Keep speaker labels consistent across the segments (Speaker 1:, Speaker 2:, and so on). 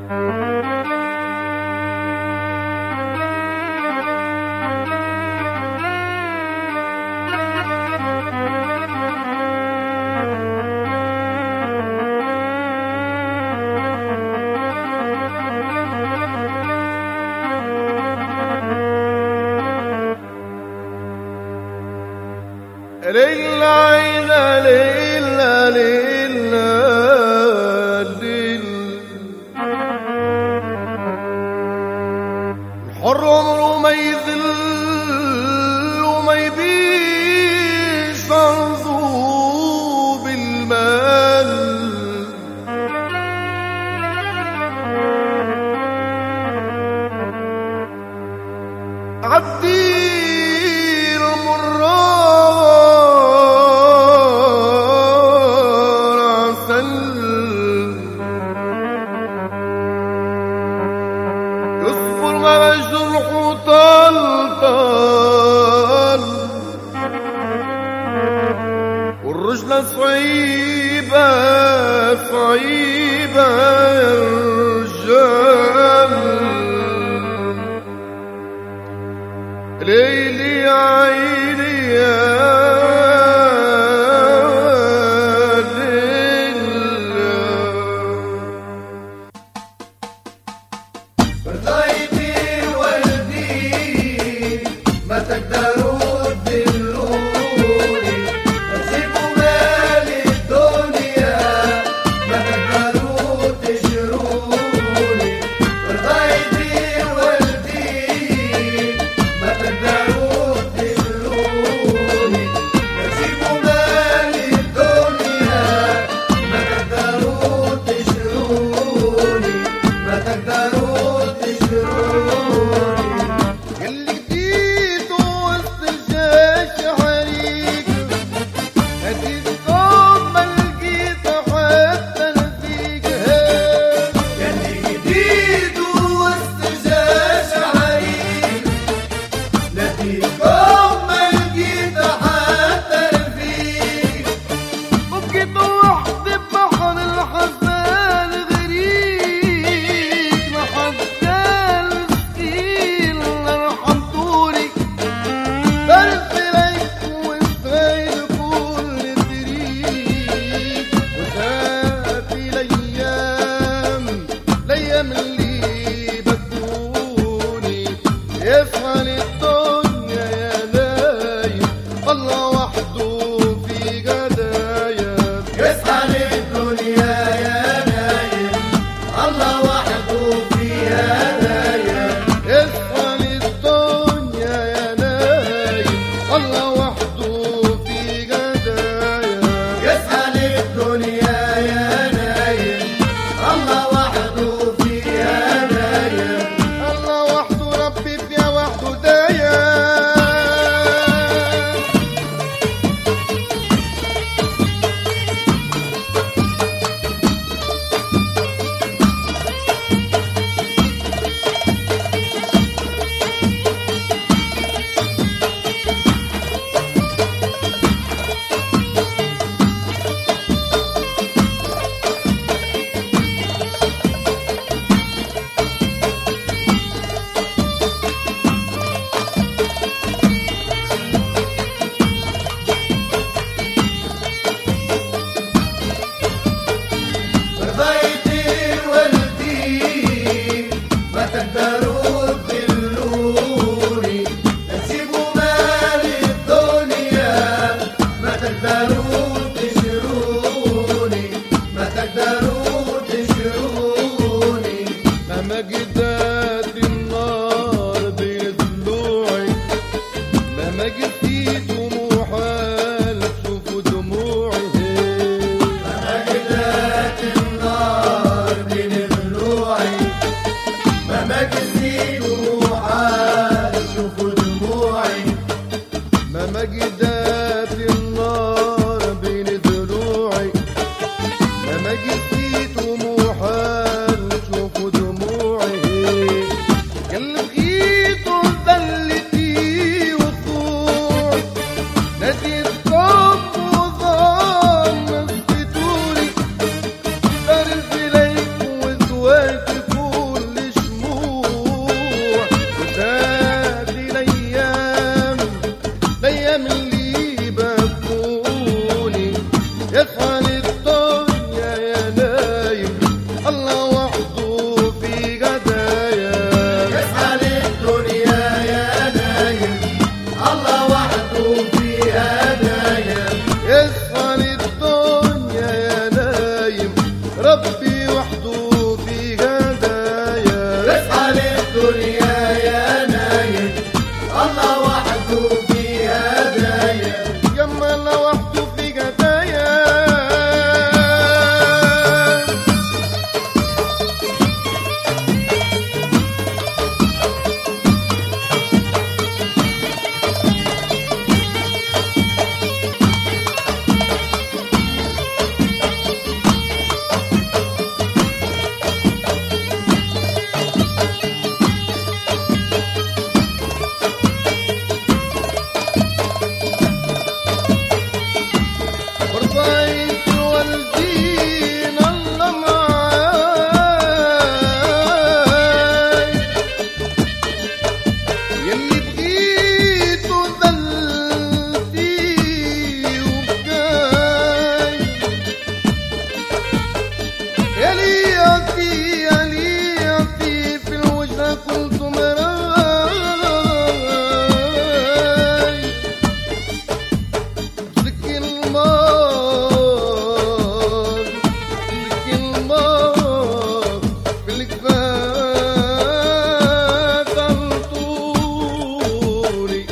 Speaker 1: ليلى ليلى ليلى الحر عمره ما يذل وما يبيش عرضه بالمال عدي والرجلة صعيبة صعيبة يا رجال ليلي يا عيني يا ليلى
Speaker 2: برضايتي ولدي ما تقدروا تدلوني تسيبوا مالي الدنيا ما تقدروا تجروني برضايتي ولدي ما تقدروا تدلوني تسيبوا مالي الدنيا ما تقدروا تجروني ما تقدروا تجروني
Speaker 1: اللي جديد وسط الجيش حريق هتتقوم ما لقيت حتى نسيك
Speaker 2: يلي جديد وسط الجيش حريق نتيجكم ما لقيت حتى رفيق
Speaker 1: بقيت وحدي ببحر الحزان غريق لحزان مسكين رحمتوني برد ليك وسعيد كل طريق وشافي الايام اللي بدوني يفعل الدنيا يا نايم الله وحده في جدايا
Speaker 2: يسعى للدنيا يا نايم الله وحده فيها نايم
Speaker 1: يفعل الدنيا يا نايم الله وحده في جدايا
Speaker 2: يسعى للدنيا يا نايم الله وحده فيها نايم
Speaker 1: الله وحده ربي فيها وحده دايم
Speaker 2: برضايتي ولدي ما تقدروا تذلوني تسيبوا مالي الدنيا ما تقدروا تجروني ما تقدروا تجروني
Speaker 1: مهما جدات النار بين ضلوعي مهما جدت طموحها تشوفوا دموعي
Speaker 2: مهما جدت النار بين ضلوعي مهما جدت روحها تشوفوا دموعي
Speaker 1: مهما جدات النار بين ضلوعي مهما جدت طموحها تشوفوا دموعي اللي بغيت وذلتي وخوعي ناديتكم وظن نسيتوني برد ليك وزويتكم ربي وحده في هدايا.
Speaker 2: اصحى للدنيا يا نايم، الله وحده في هدايا.
Speaker 1: جمال وحده في هدايا. رضيت والدين الله معاي، يلي بقيته ذلتي وبكاي. يلي يعطي في الوجه كنت مراي. ذكي المار في الكفاف عن طولي.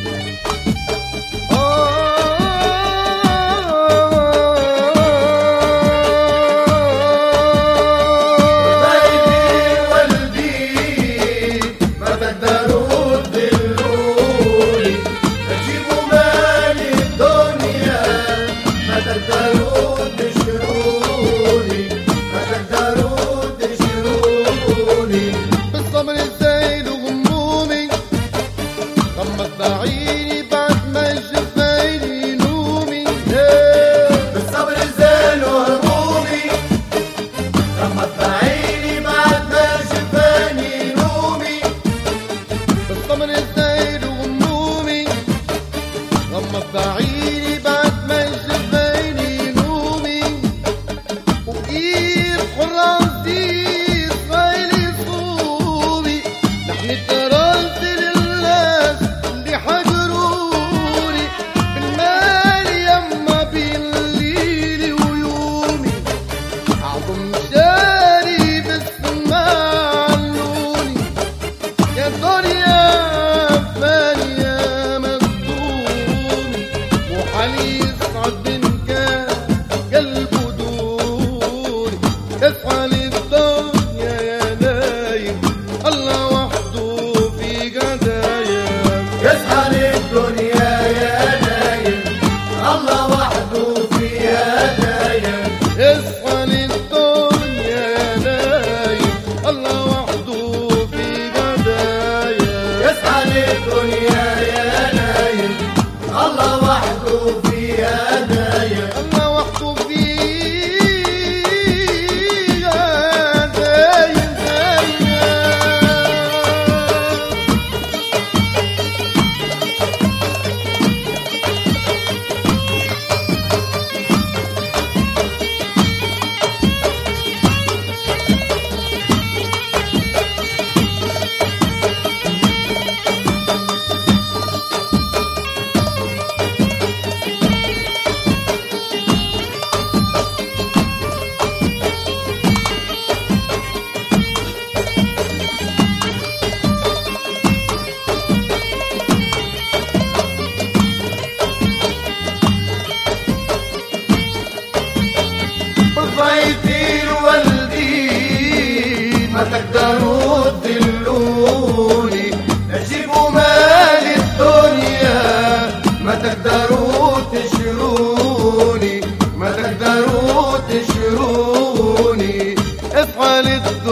Speaker 2: بيتي والدي ما تقدروا تدلوني، تجيبوا مالي الدنيا ما تقدروا تشتروني، ما تقدروا تشتروني.
Speaker 1: بالصبر الزايد وغمومي غمضت عيني بعد ما شفايني نومي.
Speaker 2: بالصبر زال همومي، غمضت عيني بعد ما شفاني نومي.
Speaker 1: بالصبر الزايد وغمومي غمضت عيني بعد ما شفايني نومي. وكيف حراسي صايلي صومي، نحن التراث للناس اللي حجروني. بالمال يما بالليل ويومي، أعظم شاري بالسماع علوني. يا دنيا فانية مفتوني، وحالي يصعد من كان قلبه دوني. اصحى للدنيا يا نايم، الله وحده في هدايا.
Speaker 2: يصحى للدنيا يا نايم، الله وحده في هدايا.
Speaker 1: اصحى للدنيا يا نايم، الله وحده في هدايا.
Speaker 2: يصحى للدنيا يا نايم، الله وحده في هدايا.
Speaker 1: الله وحده في هدايا.
Speaker 2: بيتي والدي ما تقدروا تدلوني، تجيبوا مال الدنيا ما تقدروا تشتروني، ما تقدروا تشتروني.
Speaker 1: اصحى للدنيا